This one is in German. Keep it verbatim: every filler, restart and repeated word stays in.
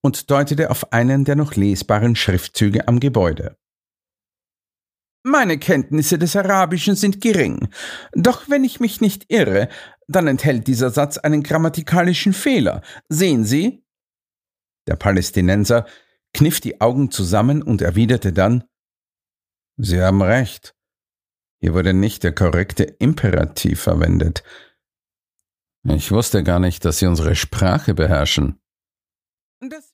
und deutete auf einen der noch lesbaren Schriftzüge am Gebäude. »Meine Kenntnisse des Arabischen sind gering, doch wenn ich mich nicht irre, dann enthält dieser Satz einen grammatikalischen Fehler. Sehen Sie?« Der Palästinenser kniff die Augen zusammen und erwiderte dann: »Sie haben recht. Hier wurde nicht der korrekte Imperativ verwendet. Ich wusste gar nicht, dass Sie unsere Sprache beherrschen.« »Das